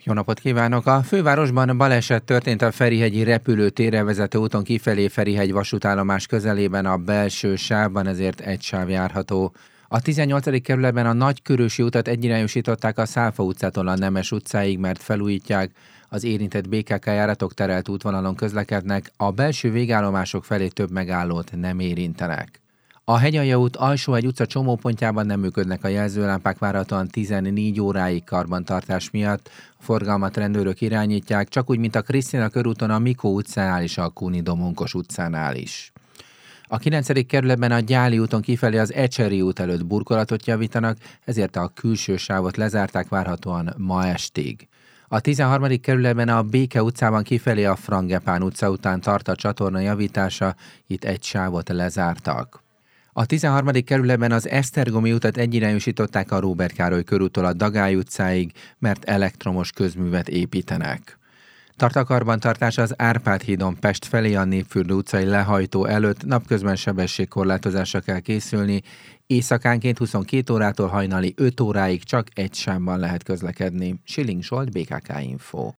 Jó napot kívánok! A fővárosban baleset történt a Ferihegyi repülőtérre vezető úton kifelé Ferihegy vasútállomás közelében a belső sávban, ezért egy sáv járható. A 18. kerületben a Nagykörösi utat egyirányosították a Szálfa utcától a Nemes utcáig, mert felújítják. Az érintett BKK járatok terelt útvonalon közlekednek, a belső végállomások felé több megállót nem érintenek. A Hegyalja út Alsóhegy utca csomópontjában nem működnek a jelzőlámpák, várhatóan 14 óráig karbantartás miatt. A forgalmat rendőrök irányítják, csak úgy, mint a Krisztina körúton a Mikó utcánál és a Kuni-Domonkos utcánál is. A 9. kerületben a Gyáli úton kifelé az Ecseri út előtt burkolatot javítanak, ezért a külső sávot lezárták, várhatóan ma estig. A 13. kerületben a Béke utcában kifelé a Frangepán utca után tart a csatorna javítása, itt egy sávot lezártak. A 13. kerületben az Esztergomi utat egyirányosították a Róbert Károly körúttól a Dagály utcáig, mert elektromos közművet építenek. Tart a karbantartás az Árpád hídon Pest felé a Népfürdő utcai lehajtó előtt, napközben sebességkorlátozásra kell készülni, éjszakánként 22 órától hajnali 5 óráig csak egy sávban lehet közlekedni. Schilling Zsolt, BKK Info.